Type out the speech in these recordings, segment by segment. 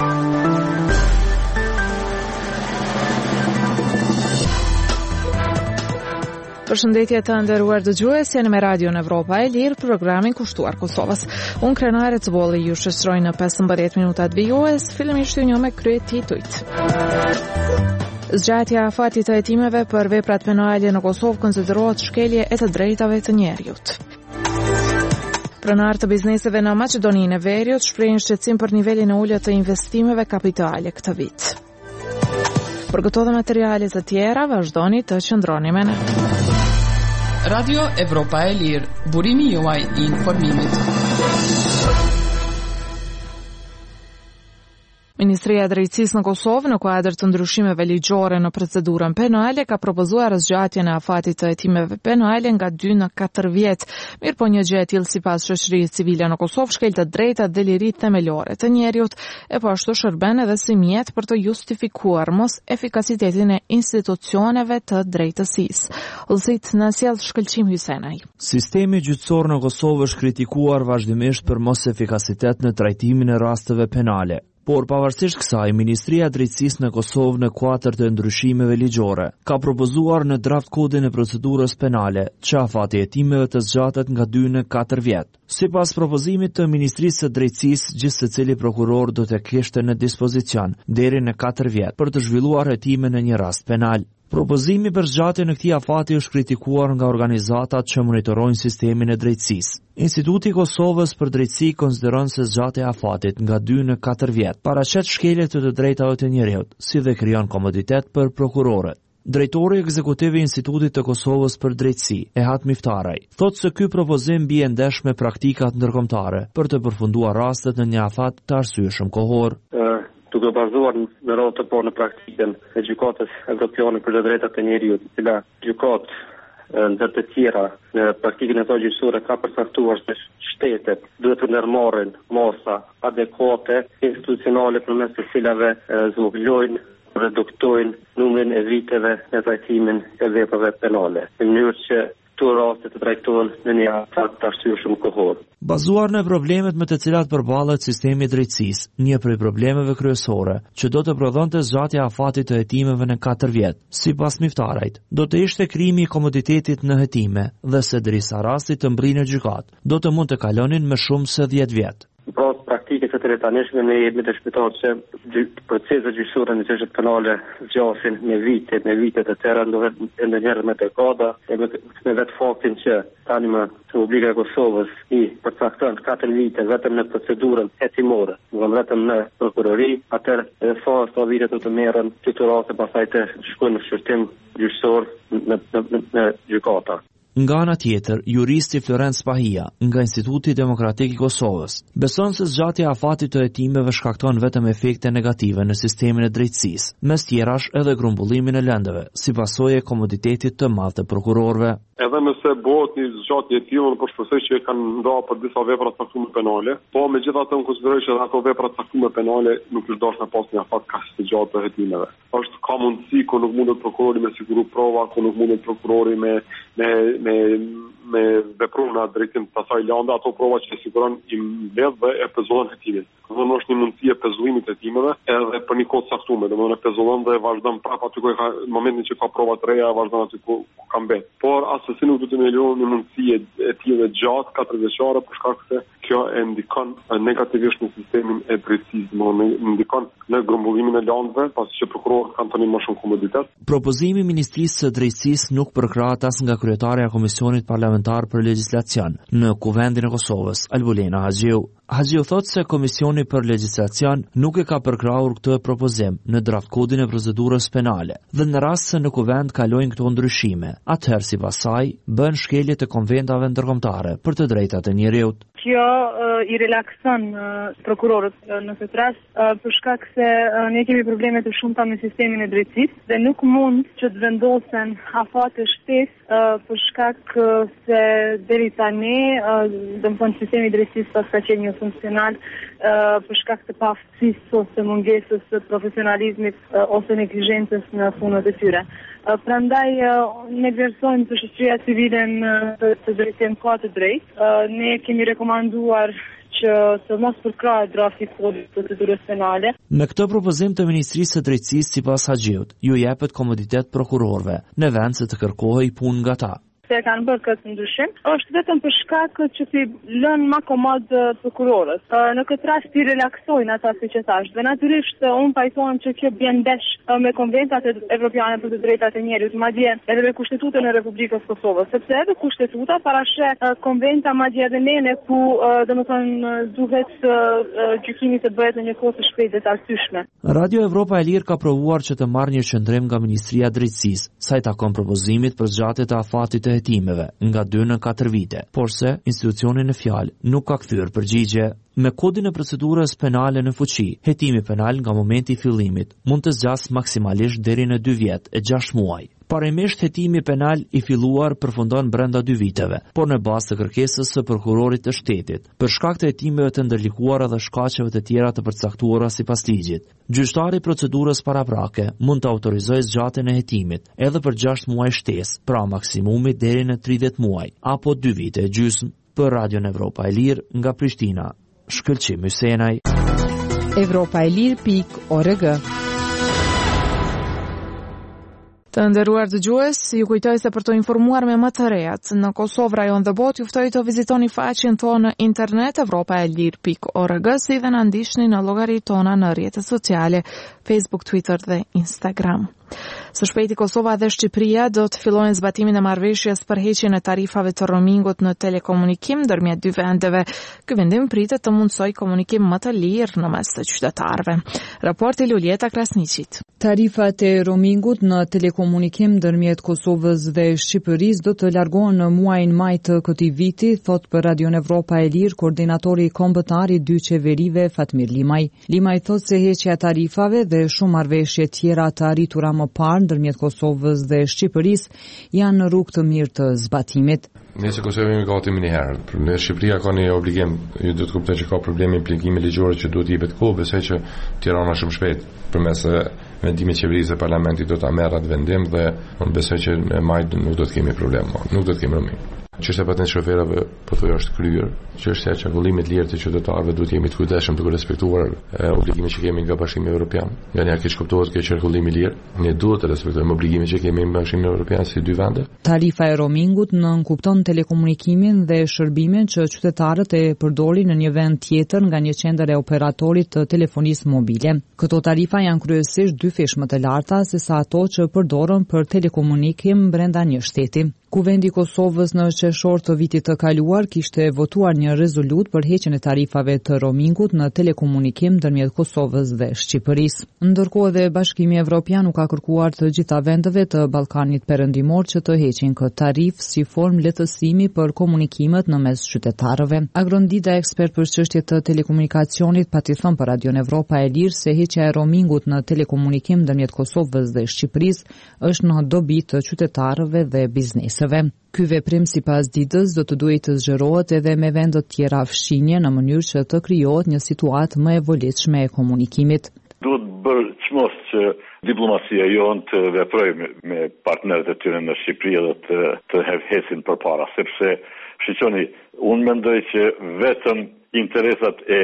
Përshëndetje të nderuar dëgjues, jeni me Radio në Evropa e Lirë, programin kushtuar Kosovës. Unë Krenare Cbolli ju shoqëroj në 15 minutat vijues, fillimisht ju njoh me krye titujt. Zgjatja e afatit të hetimeve për veprat penale në Kosovë konsiderohet shkelje e të drejtave të njerëzit. Pronarët të bizneseve në Maqedoninë e Veriut shprehin shqetësim për nivelin e ulët të investimeve kapitale këtë vit. Për këto dhe materialet të tjera, vazhdoni të qëndroni me ne. Radio Evropa e Lirë, burimi juaj I informimit. Ministria e Drejtësisë në Kosovë, në kuadër të ndryshimeve ligjore në procedurën penale, ka propozuar zgjatjen e afatit të hetimeve penale nga 2 në 4 vjet. Mirë po një gjë e tillë sipas shoqërisë civile në Kosovë shkel të drejtat dhe liritë themelore të njerëzit, e po ashtu shërben edhe si mjet për të justifikuar mos efikasitetin e institucioneve të drejtësisë. Udhëzit në sjell shkëlqim Hysenaj. Sistemi gjyqësor në Kosovë është kritikuar vazhdimisht për mos efikasitet në trajtimin e rasteve penale. Por pavarësisht kësaj, Ministria e Drejtësisë në Kosovë në kuadër të ndryshimeve ligjore ka propozuar në draft kodin e procedurës penale që afati hetimeve të zgjatet nga 2 në 4 vjet. Sipas propozimit të Ministrisë së Drejtësisë, gjithë secili prokuror do të kishte në dispozicion deri në 4 vjet për të zhvilluar hetime në një rast penal. Propozimi për zgjatje në këtij afati është kritikuar nga organizatat që monitorojnë sistemin e drejtësisë. Instituti I Kosovës për drejtësi konsideron se zgjatja e afatit nga 2 në 4 vjet paraqet shkelje të drejtave të njerëzit, si dhe krijon komoditet për prokurorët. Drejtori ekzekutiv I Institutit të Kosovës për drejtësi, Ehat Miftaraj, thotë se ky propozim bie ndesh me praktikat ndërkombëtare për të përfunduar rastet në një afat të arsyeshëm kohor. Duke bazuar në rol të parë në praktikën e gjykatës evropiane për të drejtat e njerëzit, e cila gjykatë ndër të tjera në praktikën e saj gjyqësore ka përcaktuar se shtetet duhet të ndërmarrin masa adekuate institucionale përmes të cilave zvoglojnë, reduktojnë numrin e viteve në trajtimin e veprave penale, në mënyrë që këto raste të trajtohen në një afat të arsyeshëm kohor. Bazuar në problemet me të cilat përballet sistemi I drejtësisë, një prej problemeve kryesore që do të prodhonte zgjatja e afatit të hetimeve në 4 vjet, sipas Miftarajt, do të ishte krijimi I komoditetit në hetime dhe se derisa rasti të mbrinë në gjykatë, do të mund të kalonin më shumë se 10 vjet. Pra praktikës e të retanishme në jemi të shpitatë që proceset gjyqësore në çështjet penale zgjasin me vite të tëra, ndonjëherë me dekada, me vetë faktin që tani më Republika e Kosovës I përcakton 4 vite vetëm në procedurën hetimore, vetëm në prokurori, atëherë sa vite do të merren këto raste pastaj të shkojnë në shërtim gjyqësor në gjykata. Nga ana tjetër, juristi Florenc Pahia, nga Instituti Demokratik I Kosovës, beson se zgjatja e afatit të hetimeve shkakton vetëm efekte negative në sistemin e drejtësisë, mes tjerash edhe grumbullimin e lëndëve, si pasojë e komoditetit të madh të prokurorëve. Edhe nëse bëhet një zgjatje e tillë, por shpresoj që kanë ndarë për disa vepra të caktuara penale, po megjithatë unë konsideroj që ato vepra të caktuara penale nuk është dashur pas një afat kaq të gjatë të hetimeve. Është ka mundësi ku nuk mundet prokurori me siguri prova, ku nuk mundet prokurori me vepruna drejtim të asaj lande, ato prova që siguron I mbledh dhe e pezullon hetimin. Domethënë është një mundësi e pezullimit të hetimeve edhe për një kohë të caktuar, domethënë e pezullon dhe vazhdon prapë aty ku ka në momentin që ka prova të reja, vazhdon aty ku ka mbet. Por asesi nuk do të ndalojë një mundësi e tillë gjatë 4 vjeçare për shkak se kjo e ndikon negativisht në sistemin e drejtësisë, ndikon në grumbullimin e landëve, pasi që prokurorët kanë tani më shumë komoditet. Propozimi I Ministrisë së Drejtësisë nuk përkrahet as nga kryetaria e Komisionit Parlamentar për Legjislacion në Kuvendin e Kosovës, Albulena Haxhiu. Haxhiu thotë se Komisioni për Legjislacion nuk e ka përkrahur këtë propozim në draft kodin e procedurës penale dhe në rast se në Kuvend kalojnë këto ndryshime, atëherë sipas saj bën shkelje të konventave ndërkombëtare për të drejtat e njerëzit. Kjo I relakson prokurorët në këtë rast për shkak se ne kemi probleme të shumta me sistemin e drejtësisë dhe nuk mund që të vendosen afate shtesë për shkak se deri tani domethënë sistemi I drejtësisë pas ka qenë funksional për shkak të paaftësisë ose mungesës së profesionalizmit ose neglizhencës në punët e tyre. Prandaj ne vlerësojmë të shoqëria civile në të drejtim ka të drejtë. Ne kemi rekomanduar që të mos përkrahet drafti i kodit të procedurës penale. Me këtë propozim të Ministrisë së Drejtësisë sipas Haxhiut, ju jepet komoditet prokurorëve, në vend se të kërkohej punë nga ta. Se kanë bërë këtë ndryshim, është vetëm për shkak që t'i lënë më komod prokurorës. Në këtë rast i relaksojnë ata siç e thash. Dhe natyrisht unë pajtohem që kjo bën ndesh me konventat evropiane për të drejtat e njerëzit, madje edhe me kushtetutën e Republikës Kosovës, sepse edhe kushtetuta parasheh konventa madje edhe nene ku domethënë duhet gjykimi të bëhet në një kohë të shpejtë dhe të arsyeshme. Radio Evropa e Lirë ka provuar që të marrë një qendrim nga Ministria e Drejtësisë, sa i takon propozimit për zgjatjet e afatit të hetimeve nga 2 në 4 vite, porse institucioni në fjalë nuk ka kthyer përgjigje. Me kodin e procedurës penale në fuqi, hetimi penal nga momenti i fillimit mund të zgjasë maksimalisht deri në 2 vjet e 6 muaj. Parimisht hetimi penal i filluar përfundon brenda 2 viteve, por në bazë të kërkesës së prokurorit të shtetit, për shkak të hetimeve të ndërlikuara dhe shkaqeve të tjera të përcaktuara sipas ligjit. Gjyqtari i procedurës paraprake mund të autorizojë zgjatjen e hetimit edhe për 6 muaj shtesë, pra maksimumi deri në 30 muaj apo 2 vite e gjysmë. Për Radio Evropa e Lirë nga Prishtina, Shkëlqim Hysenaj. Evropaelir.org. Të nderuar dëgjues, ju kujtoj se për të informuar me më të rejat në Kosovë, rajon dhe botë, ju ftoj të vizitoni faqen tonë në internet evropaelir.org, si dhe na ndiqni në llogaritë tona në rrjetet sociale, Facebook, Twitter dhe Instagram. Së shpejti Kosova dhe Shqipëria do të fillojnë zbatimin e marrëveshjes për heqjen e tarifave të roamingut në telekomunikim ndërmjet dy vendeve. Ky vendim pritet të mundsojë komunikim më të lirë në mes të qytetarëve. Raporti Lulieta Krasniqit. Tarifat e roamingut në telekomunikim ndërmjet Kosovës dhe Shqipërisë do të largohen në muajin maj të këtij viti, thot për Radio Evropa e Lirë koordinatori kombëtar i dy qeverive Fatmir Limaj. Limaj thot se heqja e tarifave dhe shumë marrëveshje tjera të arritura më parë ndërmjet Kosovës dhe Shqipërisë janë në rrugë të mirë të zbatimit. Ne se Kosova jemi gati më një herë. Në Shqipëria ka një obligim, ju do të kuptoni që ka probleme implikimi ligjor që duhet i jepet kohë, besoj që Tirana shumë shpejt përmes vendimit të qeverisë dhe parlamentit do ta merr atë vendim dhe unë besoj që në maj nuk do të kemi problem, nuk do të kemi roaming. Çështja e patentës shoferëve pothuajse është kryer. Çështja e çarkullimit të lirë të qytetarëve duhet jemi të kujdesshëm duke respektuar obligimet që kemi nga Bashkimi Evropian. Nga një keq kuptohet që çarkullimi i lirë, ne duhet të respektojmë obligimet që kemi nga Bashkimi Evropian si dy vende. Tarifa e roamingut nënkupton telekomunikimin dhe shërbimin që qytetarët e përdorin në një vend tjetër nga një qendër e operatorit të telefonisë mobile. Këto tarifa janë kryesisht dy fish më të larta se sa ato që përdoren për telekomunikim brenda një shteti. Kuvendi i Kosovës në qershor të vitit të kaluar kishte votuar një rezolut për heqjen e tarifave të roamingut në telekomunikim ndërmjet Kosovës dhe Shqipërisë. Ndërkohë edhe Bashkimi Evropian nuk ka kërkuar të gjitha vendeve të Ballkanit Perëndimor që të heqin këtë tarifë si formë lehtësimi për komunikimet në mes qytetarëve. Agrondida, ekspert për çështje të telekomunikacionit, pati thënë për Radio Evropa e Lirë se heqja e roamingut në telekomunikim ndërmjet Kosovës dhe Shqipërisë është në dobi të qytetarëve dhe biznesit. Ky veprim sipas ditës do të duhet të zgjerohet edhe me vende të tjera fshinje në mënyrë që të krijohet një situatë më e volitshme e komunikimit. Duhet bërë çmos që diplomacia jonë të veprojë me partnerët e tyre në Shqipëri dhe të hesin përpara, sepse shiqoni, unë mendoj që vetëm interesat e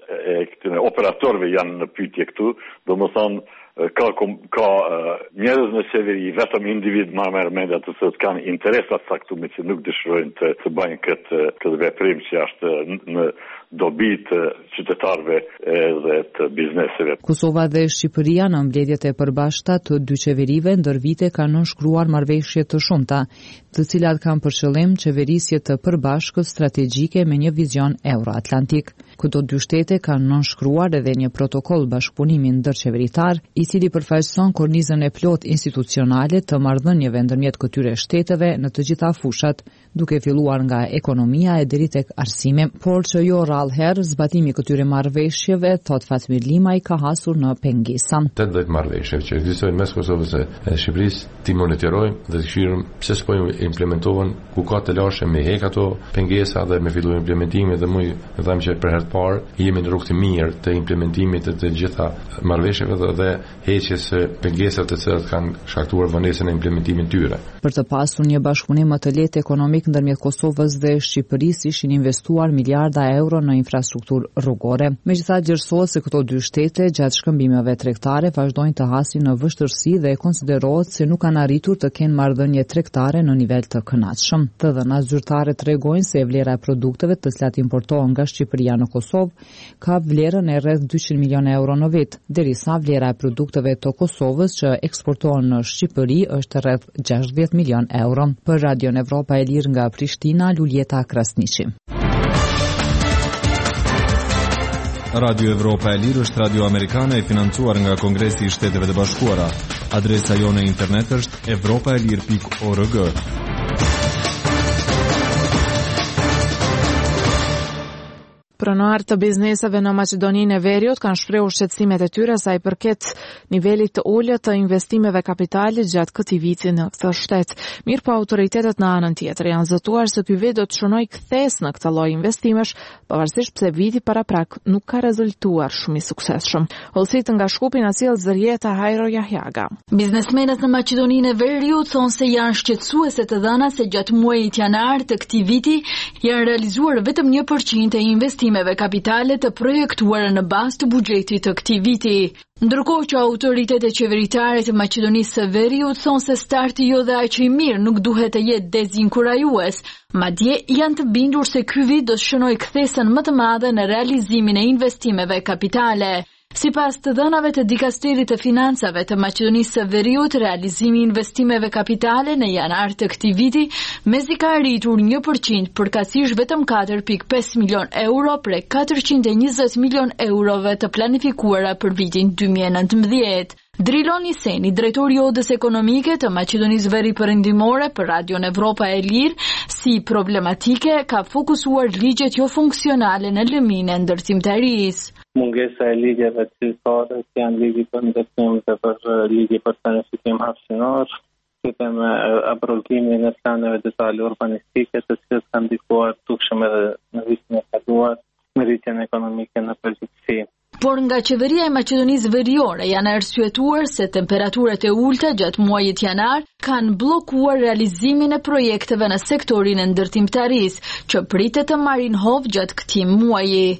operatorëve janë në pyetje këtu, domethënë ka njerëz në qeveri, vetëm individ më merr mendja të cilët kanë interesa të caktuara që nuk dëshirojnë të bëjnë këtë veprim që është në dobi të qytetarëve dhe të bizneseve. Kosova dhe Shqipëria në mbledhjet e përbashkëta të dy qeverive ndër vite kanë nënshkruar marrëveshje të shumta, të cilat kanë për qëllim qeverisje të përbashkët strategjike me një vizion euroatlantik. Këto dy shtete kanë nënshkruar edhe një protokoll bashkëpunimi ndërqeveritar, i cili përfaqëson kornizën e plot institucionale të marrëdhënieve ndërmjet këtyre shteteve në të gjitha fushat, duke filluar nga ekonomia e deri tek arsimi, por që jo rallëherë zbatimi këtyre marrëveshjeve, thot Fatmir Limaj, ka hasur në pengesa. 80 marrëveshje që ekzistojnë mes Kosovës e Shqipërisë, ti monitorojmë dhe të shihim pse s'po implementohen, ku ka të lashë me hek ato pengesa dhe me filluar implementimin dhe më them që për herë të parë jemi në rrugë të mirë të implementimit të gjitha marrëveshjeve dhe heqjes së pengesave të cilat kanë shkaktuar vonesën e implementimit tyre. Për të pasur një bashkëpunim më të lehtë ekonomik ndërmjet Kosovës dhe Shqipërisë ishin investuar miliarda euro në infrastrukturë rrugore. Megjithatë, gjerësohet se këto dy shtete gjatë shkëmbimeve tregtare vazhdojnë të hasin në vështirësi dhe konsiderohet se nuk kanë arritur të kenë marrëdhënie tregtare në nivel të kënaqshëm. Të dhënat zyrtare tregojnë se vlera e produkteve të cilat importohen nga Shqipëria në Kosovë ka vlerën e rreth 200 milionë euro në vit, derisa vlera e produkteve të Kosovës që eksportohen në Shqipëri është rreth 60 milion euro. Për Radion Evropa e Lirë nga Prishtina, Luljeta Krasniqi. Radio Evropa e Lirë është radio amerikane e financuar nga Kongresi i Shteteve të Bashkuara. Adresa jone e internet është evropaelir.org. Pronarët të bizneseve në Maqedoninë e Veriut kanë shprehur shqetësimet e tyre sa i përket nivelit të ulët të investimeve kapitale gjatë këtij viti në këtë shtet. Mirë po autoritetet në anën tjetër janë zëtuar se ky vit do të shënojë kthesë në këtë lloj investimesh, pavarësisht pse viti paraprak nuk ka rezultuar shumë i suksesshëm. Hollësit nga Shkupi na sjell Zërieta Hajro Jahjaga. Biznesmenët në Maqedoninë e Veriut thonë se janë shqetësuese të dhënat se gjatë muajit janar të këtij viti janë realizuar vetëm 1% e investimeve kapitale të projektuara në bazë të buxhetit të këtij viti. Ndërkohë që autoritetet qeveritare të Maqedonisë së Veriut thonë se starti jo dhe aq i mirë nuk duhet të jetë dezinkurajues, madje janë të bindur se ky vit do të shënojë kthesën më të madhe në realizimin e investimeve kapitale. Sipas të dhënave të Dikasterit të Financave të Maqedonisë së Veriut, realizimi i investimeve kapitale në janar të këtij viti mezi ka arritur 1%, përkatësisht vetëm 4.5 milion euro prej 420 milion eurove të planifikuara për vitin 2019. Drilon Iseni, drejtori i Odës Ekonomike të Maqedonisë Veri Perëndimore për Radion Evropa e Lirë, si problematike ka fokusuar ligjet jo funksionale në lëmin e ndërtimtarisë. Mungesa e ligjeve cilësore, si janë ligji për ndërtim dhe për ligji për planifikim hapësinor, si me abrogimin e planeve detale urbanistike, të cilët kanë ndikuar tukshëm edhe në vitin e kaluar me rritjen ekonomike në përgjithësi. Por nga qeveria e Maqedonisë Veriore janë arsyetuar se temperaturat e ulta gjatë muajit janar kanë bllokuar realizimin e projekteve në sektorin e ndërtimtarisë, që pritet të marrin hovë gjatë këtij muaji.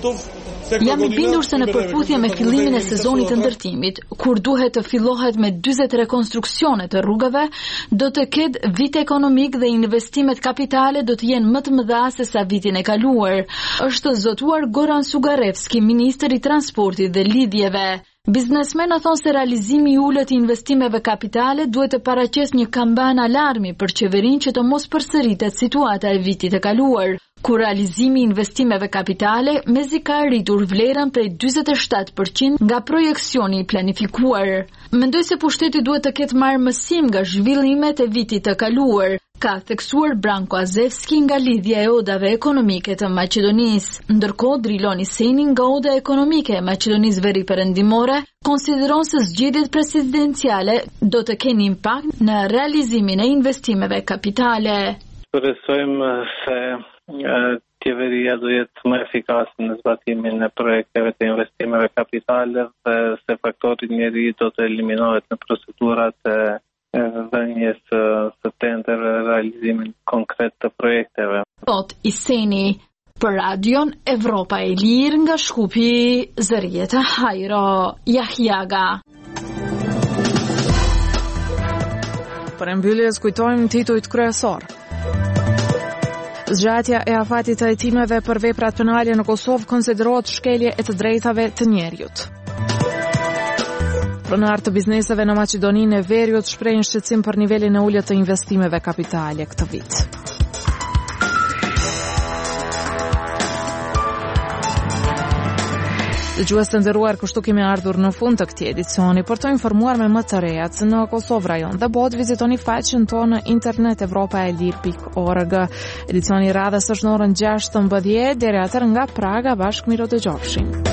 Jam i bindur se në përputhje me fillimin e sezonit të ndërtimit, kur duhet të fillohet me 40 rekonstruksione të rrugëve, do të ketë vit ekonomik dhe investimet kapitale do të jenë më të mëdha se sa vitin e kaluar, është zotuar Goran Sugarevski, ministri i transportit dhe lidhjeve. Biznesmenët thonë se realizimi i ulët i investimeve kapitale duhet të paraqesë një kampan alarmi për qeverinë që të mos përsëritet situata e vitit të kaluar, ku realizimi i investimeve kapitale mezi ka arritur vlerën prej 47% nga projekcioni i planifikuar. Mendoj se pushteti duhet të ketë marrë mësim nga zhvillimet e vitit të kaluar, ka theksuar Branko Azevski nga lidhja e odave ekonomike të Maqedonisë. Ndërkohë, Drilon Iseni nga Oda Ekonomike e Maqedonisë Veri Perëndimore konsideron se zgjedhjet presidenciale do të kenë impakt në realizimin e investimeve kapitale. Shpresojmë se qeveria do jetë më efikase në zbatimin e projekteve të investimeve kapitale dhe se faktori njeri do të eliminohet në procedurat e dhënies së tenderëve dhe realizimin konkret të projekteve. Thot Iseni. Për Radion Evropa e Lirë nga Shkupi, Zërieta Hajro Jahjaga. Për mbylljes kujtojmë titujt kryesor. Zgjatja e afatit të hetimeve për veprat penale në Kosovë konsiderohet shkelje e të drejtave të njerëzit. Pronarët të bizneseve në Maqedoninë e Veriut shprehin shqetësim për nivelin e ulët të investimeve kapitale këtë vit. Dëgjues të nderuar, kështu kemi ardhur në fund të këtij edicioni. Për të informuar me më të rejat në Kosovë rajon dhe botë, vizitoni faqen tonë në internet evropaelir.org. Edicioni i radhës është në orën 16:00 deri atëherë nga Praga, bashkë miro dëgjofshim.